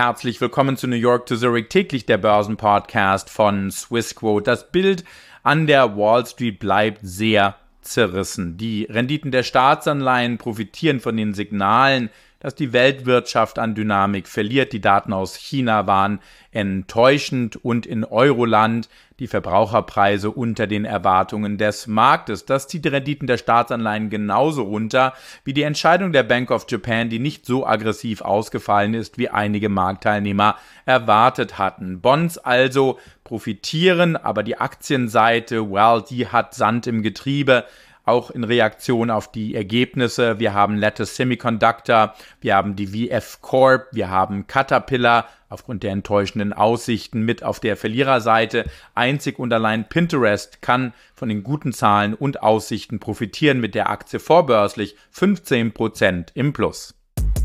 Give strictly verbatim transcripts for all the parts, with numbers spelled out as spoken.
Herzlich willkommen zu New York to Zurich, täglich der Börsenpodcast von Swissquote. Das Bild an der Wall Street bleibt sehr zerrissen. Die Renditen der Staatsanleihen profitieren von den Signalen, dass die Weltwirtschaft an Dynamik verliert. Die Daten aus China waren enttäuschend und in Euroland die Verbraucherpreise unter den Erwartungen des Marktes. Das zieht die Renditen der Staatsanleihen genauso runter wie die Entscheidung der Bank of Japan, die nicht so aggressiv ausgefallen ist, wie einige Marktteilnehmer erwartet hatten. Bonds also profitieren, aber die Aktienseite, well, die hat Sand im Getriebe. Auch in Reaktion auf die Ergebnisse. Wir haben Lattice Semiconductor, wir haben die V F Corp, wir haben Caterpillar aufgrund der enttäuschenden Aussichten mit auf der Verliererseite. Einzig und allein Pinterest kann von den guten Zahlen und Aussichten profitieren, mit der Aktie vorbörslich fünfzehn Prozent im Plus.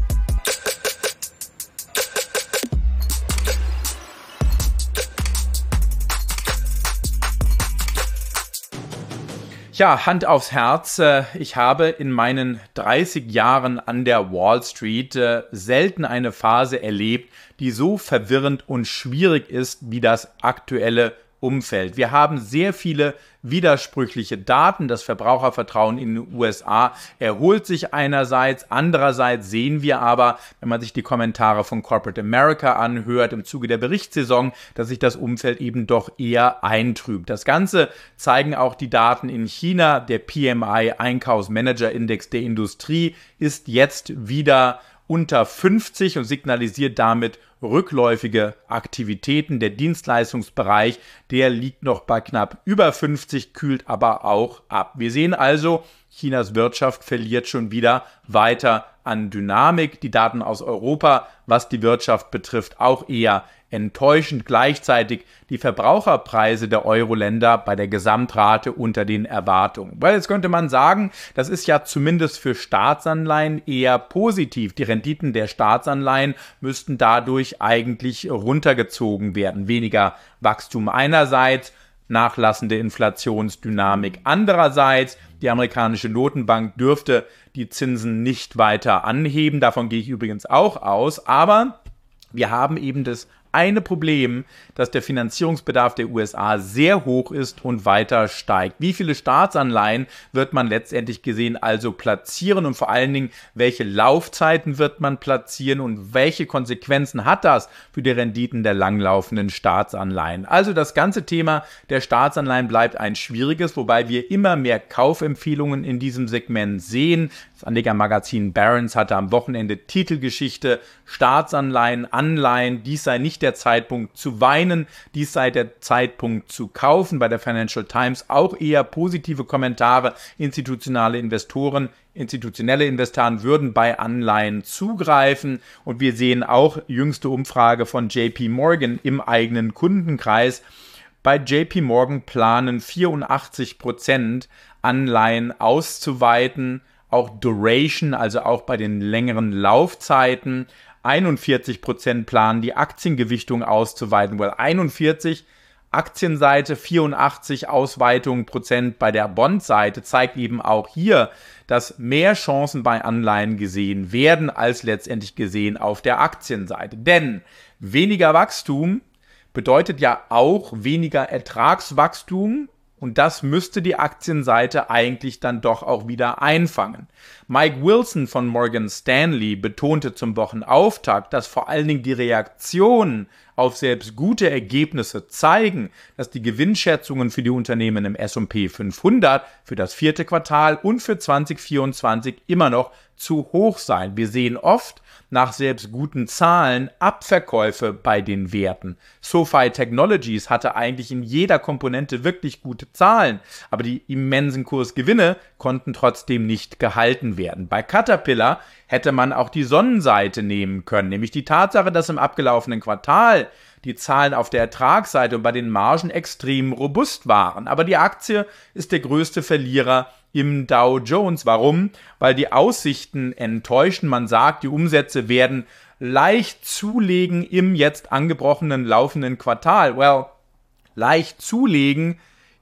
Ja, Hand aufs Herz, ich habe in meinen dreißig Jahren an der Wall Street selten eine Phase erlebt, die so verwirrend und schwierig ist wie das aktuelle Umfeld. Wir haben sehr viele widersprüchliche Daten. Das Verbrauchervertrauen in den U S A erholt sich einerseits. Andererseits sehen wir aber, wenn man sich die Kommentare von Corporate America anhört, im Zuge der Berichtssaison, dass sich das Umfeld eben doch eher eintrübt. Das Ganze zeigen auch die Daten in China. Der P M I Einkaufsmanager-Index der Industrie ist jetzt wieder unter fünfzig und signalisiert damit rückläufige Aktivitäten. Der Dienstleistungsbereich, der liegt noch bei knapp über fünfzig, kühlt aber auch ab. Wir sehen also, Chinas Wirtschaft verliert schon wieder weiter an Dynamik. Die Daten aus Europa, was die Wirtschaft betrifft, auch eher enttäuschend. Gleichzeitig die Verbraucherpreise der Euro-Länder bei der Gesamtrate unter den Erwartungen. Weil jetzt könnte man sagen, das ist ja zumindest für Staatsanleihen eher positiv. Die Renditen der Staatsanleihen müssten dadurch eigentlich runtergezogen werden. Weniger Wachstum einerseits, nachlassende Inflationsdynamik andererseits. Die amerikanische Notenbank dürfte die Zinsen nicht weiter anheben. Davon gehe ich übrigens auch aus. Aber wir haben eben das eine Problem, dass der Finanzierungsbedarf der U S A sehr hoch ist und weiter steigt. Wie viele Staatsanleihen wird man letztendlich gesehen also platzieren und vor allen Dingen, welche Laufzeiten wird man platzieren und welche Konsequenzen hat das für die Renditen der langlaufenden Staatsanleihen? Also das ganze Thema der Staatsanleihen bleibt ein schwieriges, wobei wir immer mehr Kaufempfehlungen in diesem Segment sehen. Das Anlegermagazin Barron's hatte am Wochenende Titelgeschichte: Staatsanleihen, Anleihen, dies sei nicht der Zeitpunkt zu weinen, dies sei der Zeitpunkt zu kaufen. Bei der Financial Times auch eher positive Kommentare. Institutionale Investoren, institutionelle Investoren würden bei Anleihen zugreifen. Und wir sehen auch jüngste Umfrage von J P Morgan im eigenen Kundenkreis. Bei J P Morgan planen vierundachtzig Prozent Anleihen auszuweiten, auch Duration, also auch bei den längeren Laufzeiten. einundvierzig Prozent planen, die Aktiengewichtung auszuweiten. Well, einundvierzig Aktienseite, vierundachtzig Ausweitung Prozent bei der Bondseite zeigt eben auch hier, dass mehr Chancen bei Anleihen gesehen werden, als letztendlich gesehen auf der Aktienseite. Denn weniger Wachstum bedeutet ja auch weniger Ertragswachstum. Und das müsste die Aktienseite eigentlich dann doch auch wieder einfangen. Mike Wilson von Morgan Stanley betonte zum Wochenauftakt, dass vor allen Dingen die Reaktionen auf selbst gute Ergebnisse zeigen, dass die Gewinnschätzungen für die Unternehmen im S und P fünfhundert für das vierte Quartal und für zwanzig vierundzwanzig immer noch zu hoch seien. Wir sehen oft nach selbst guten Zahlen Abverkäufe bei den Werten. SoFi Technologies hatte eigentlich in jeder Komponente wirklich gute Zahlen, aber die immensen Kursgewinne konnten trotzdem nicht gehalten werden. Bei Caterpillar hätte man auch die Sonnenseite nehmen können, nämlich die Tatsache, dass im abgelaufenen Quartal die Zahlen auf der Ertragsseite und bei den Margen extrem robust waren. Aber die Aktie ist der größte Verlierer im Dow Jones. Warum? Weil die Aussichten enttäuschen. Man sagt, die Umsätze werden leicht zulegen im jetzt angebrochenen laufenden Quartal. Well, leicht zulegen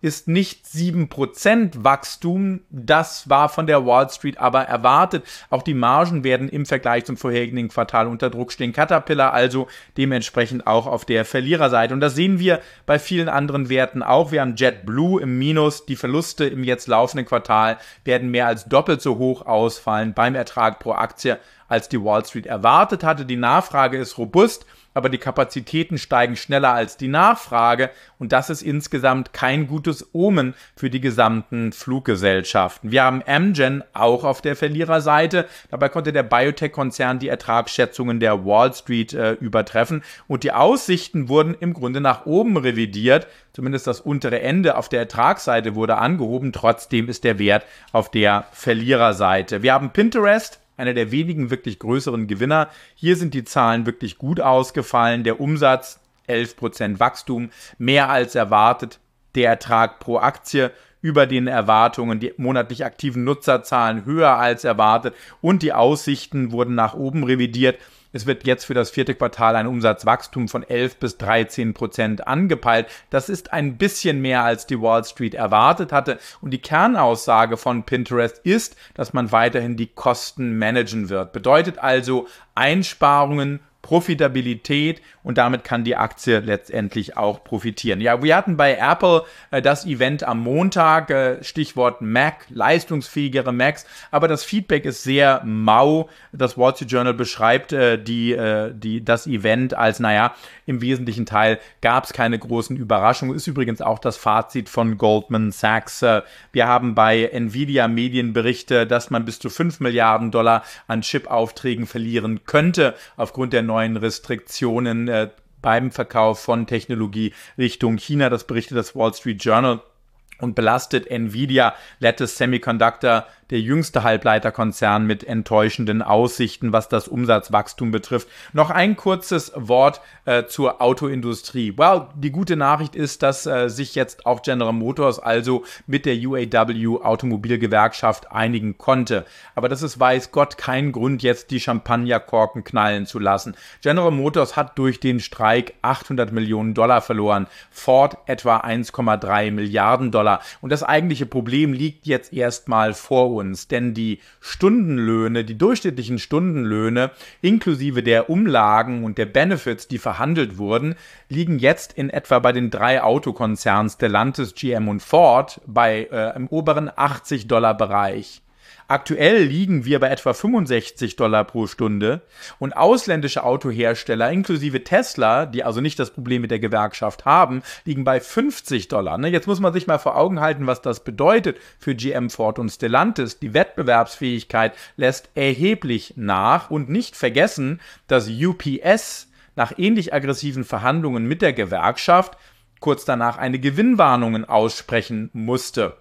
ist nicht sieben Prozent Wachstum. Das war von der Wall Street aber erwartet. Auch die Margen werden im Vergleich zum vorherigen Quartal unter Druck stehen. Caterpillar also dementsprechend auch auf der Verliererseite. Und das sehen wir bei vielen anderen Werten auch. Wir haben JetBlue im Minus. Die Verluste im jetzt laufenden Quartal werden mehr als doppelt so hoch ausfallen beim Ertrag pro Aktie, als die Wall Street erwartet hatte. Die Nachfrage ist robust, aber die Kapazitäten steigen schneller als die Nachfrage und das ist insgesamt kein gutes Omen für die gesamten Fluggesellschaften. Wir haben Amgen auch auf der Verliererseite. Dabei konnte der Biotech-Konzern die Ertragsschätzungen der Wall Street äh, übertreffen und die Aussichten wurden im Grunde nach oben revidiert. Zumindest das untere Ende auf der Ertragsseite wurde angehoben. Trotzdem ist der Wert auf der Verliererseite. Wir haben Pinterest, einer der wenigen wirklich größeren Gewinner. Hier sind die Zahlen wirklich gut ausgefallen. Der Umsatz elf Prozent Wachstum, mehr als erwartet. Der Ertrag pro Aktie über den Erwartungen, die monatlich aktiven Nutzerzahlen höher als erwartet und die Aussichten wurden nach oben revidiert. Es wird jetzt für das vierte Quartal ein Umsatzwachstum von elf bis dreizehn Prozent angepeilt. Das ist ein bisschen mehr, als die Wall Street erwartet hatte. Und die Kernaussage von Pinterest ist, dass man weiterhin die Kosten managen wird. Bedeutet also Einsparungen, Profitabilität und damit kann die Aktie letztendlich auch profitieren. Ja, wir hatten bei Apple äh, das Event am Montag, äh, Stichwort Mac, leistungsfähigere Macs, aber das Feedback ist sehr mau. Das Wall Street Journal beschreibt äh, die, äh, die, das Event als, naja, im wesentlichen Teil gab es keine großen Überraschungen. Ist übrigens auch das Fazit von Goldman Sachs. Äh, wir haben bei Nvidia Medienberichte, dass man bis zu fünf Milliarden Dollar an Chip-Aufträgen verlieren könnte aufgrund der neuen Restriktionen äh, beim Verkauf von Technologie Richtung China. Das berichtet das Wall Street Journal und belastet Nvidia, Lattice Semiconductor, der jüngste Halbleiterkonzern mit enttäuschenden Aussichten, was das Umsatzwachstum betrifft. Noch ein kurzes Wort äh, zur Autoindustrie. Well, die gute Nachricht ist, dass äh, sich jetzt auch General Motors also mit der U A W Automobilgewerkschaft einigen konnte. Aber das ist, weiß Gott, kein Grund, jetzt die Champagnerkorken knallen zu lassen. General Motors hat durch den Streik achthundert Millionen Dollar verloren, Ford etwa eins Komma drei Milliarden Dollar. Und das eigentliche Problem liegt jetzt erstmal vor uns, denn die Stundenlöhne, die durchschnittlichen Stundenlöhne inklusive der Umlagen und der Benefits, die verhandelt wurden, liegen jetzt in etwa bei den drei Autokonzernen Stellantis, G M und Ford bei äh, im oberen achtzig Dollar Bereich. Aktuell liegen wir bei etwa fünfundsechzig Dollar pro Stunde und ausländische Autohersteller inklusive Tesla, die also nicht das Problem mit der Gewerkschaft haben, liegen bei fünfzig Dollar. Jetzt muss man sich mal vor Augen halten, was das bedeutet für G M, Ford und Stellantis. Die Wettbewerbsfähigkeit lässt erheblich nach und nicht vergessen, dass U P S nach ähnlich aggressiven Verhandlungen mit der Gewerkschaft kurz danach eine Gewinnwarnung aussprechen musste.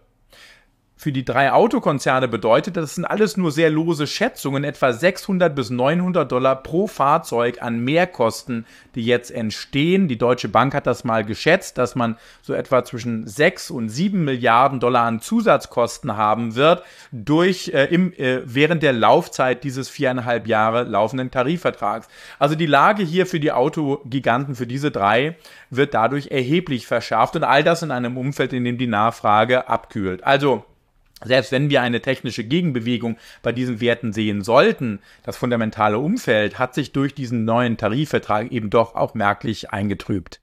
Für die drei Autokonzerne bedeutet, das sind alles nur sehr lose Schätzungen, etwa sechshundert bis neunhundert Dollar pro Fahrzeug an Mehrkosten, die jetzt entstehen. Die Deutsche Bank hat das mal geschätzt, dass man so etwa zwischen sechs und sieben Milliarden Dollar an Zusatzkosten haben wird durch äh, im, äh, während der Laufzeit dieses viereinhalb Jahre laufenden Tarifvertrags. Also die Lage hier für die Autogiganten, für diese drei, wird dadurch erheblich verschärft und all das in einem Umfeld, in dem die Nachfrage abkühlt. Also selbst wenn wir eine technische Gegenbewegung bei diesen Werten sehen sollten, das fundamentale Umfeld hat sich durch diesen neuen Tarifvertrag eben doch auch merklich eingetrübt.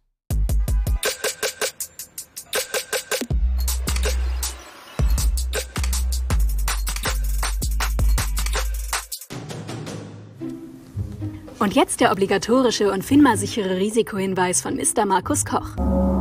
Und jetzt der obligatorische und FINMA-sichere Risikohinweis von Mister Markus Koch.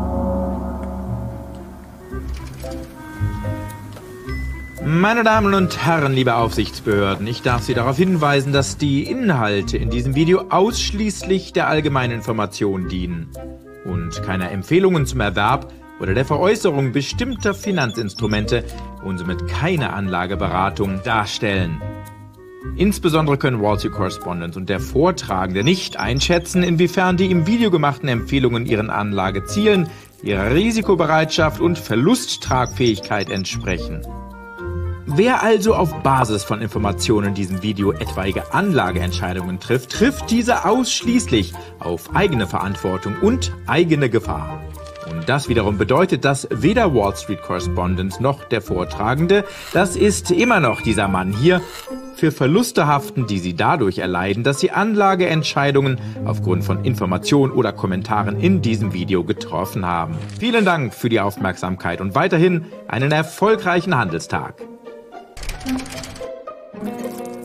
Meine Damen und Herren, liebe Aufsichtsbehörden, ich darf Sie darauf hinweisen, dass die Inhalte in diesem Video ausschließlich der allgemeinen Information dienen und keine Empfehlungen zum Erwerb oder der Veräußerung bestimmter Finanzinstrumente und somit keine Anlageberatung darstellen. Insbesondere können Wall Street Correspondent und der Vortragende nicht einschätzen, inwiefern die im Video gemachten Empfehlungen ihren Anlagezielen, ihrer Risikobereitschaft und Verlusttragfähigkeit entsprechen. Wer also auf Basis von Informationen in diesem Video etwaige Anlageentscheidungen trifft, trifft diese ausschließlich auf eigene Verantwortung und eigene Gefahr. Und das wiederum bedeutet, dass weder Wall Street Correspondent noch der Vortragende, das ist immer noch dieser Mann hier, für Verluste haften, die sie dadurch erleiden, dass sie Anlageentscheidungen aufgrund von Informationen oder Kommentaren in diesem Video getroffen haben. Vielen Dank für die Aufmerksamkeit und weiterhin einen erfolgreichen Handelstag.